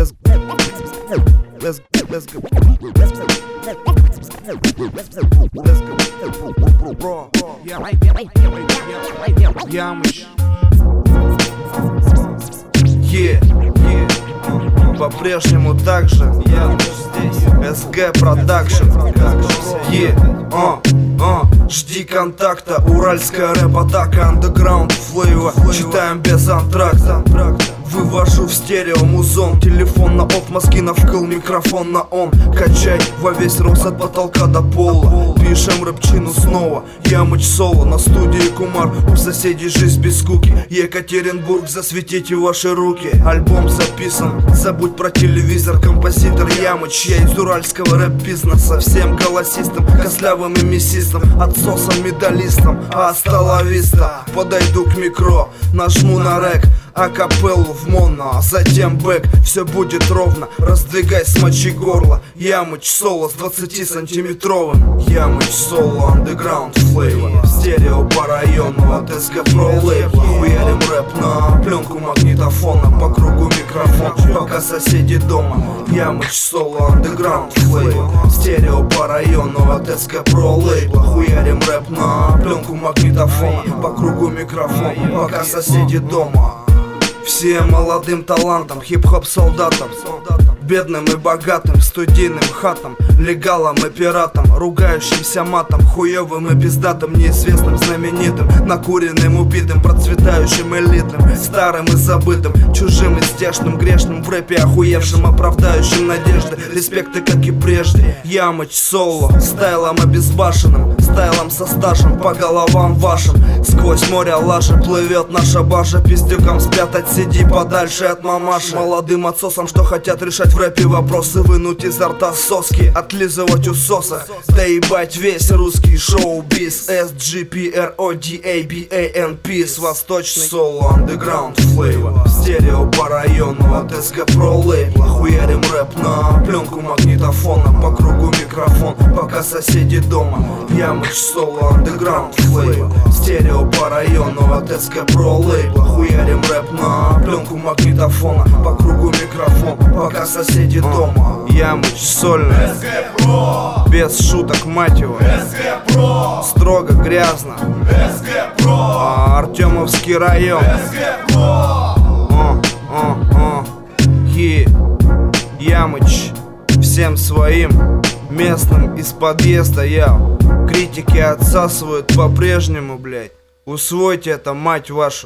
Let's go. Bro, Ямыч. По-прежнему так же СГ Продакшн. Жди контакта, уральская рэп-атака, андеграунд флейва, читаем без антракта. Вывожу в стерео музон, телефон на офф, мозги на вкл, микрофон на он. Качай во весь рост от потолка до пола. Пишем рэпчину снова, Ямыч соло. На студии Кумар, у соседей жизнь без скуки. Екатеринбург, засветите ваши руки. Альбом записан, забудь про телевизор. Композитор Ямыч, я из уральского рэп-бизнеса. Всем голосистам, костлявым и мясистам, отсосам, медалистам, асталависта. Подойду к микро, нажму на рэк, акапеллу в моно, а затем бэк. Все будет ровно, раздвигай, смочи горло. Ямыч соло с 20-сантиметровым. Ямыч соло, андеграунд флейва, стерео по району от СГ Pro лейбла. Хуярим рэп на пленку магнитофона, по кругу микрофон, пока соседи дома. Ямыч соло, андеграунд флейва, стерео по району от СГ Pro лейбла. Хуярим рэп на пленку магнитофона, по кругу микрофон, пока соседи дома. Всем молодым талантам, хип-хоп солдатам, бедным и богатым, студийным хатам, легалам и пиратам, ругающимся матом, хуевым и пиздатым, неизвестным, знаменитым, накуренным, убитым, процветающим, элитным, старым и забытым, чужим и стешным, грешным, в рэпе охуевшим, оправдающим надежды, респекты, как и прежде. Ямыч соло, стайлом обезбашенным, стайлом со стажем, по головам вашим. Сквозь море лажи плывет наша баржа, пиздюкам спрятать, сиди подальше от мамаши. Молодым отсосам, что хотят решать в рэпе вопросы, вынуть изо рта соски, отлизывать усоса. Да ебать весь русский шоу-биз. SGPRODABANP с восточный соло, андеграунд флейва, стерео по району от СГ Pro лейбла. Хуярим рэп на пленку магнитофона, по кругу микрофон, пока соседи дома. Ямыч соло, андеграунд флейва, стерео по району от СГ Pro лейбла. Хуярим рэп на пленку магнитофона, по кругу микрофон, пока соседи дома. Ямыч сольный, без шуток, мать его, строго, грязно, Артемовский район. Ямыч всем своим местным из подъезда я. Критики отсасывают по-прежнему, блять. Усвойте это, мать вашу.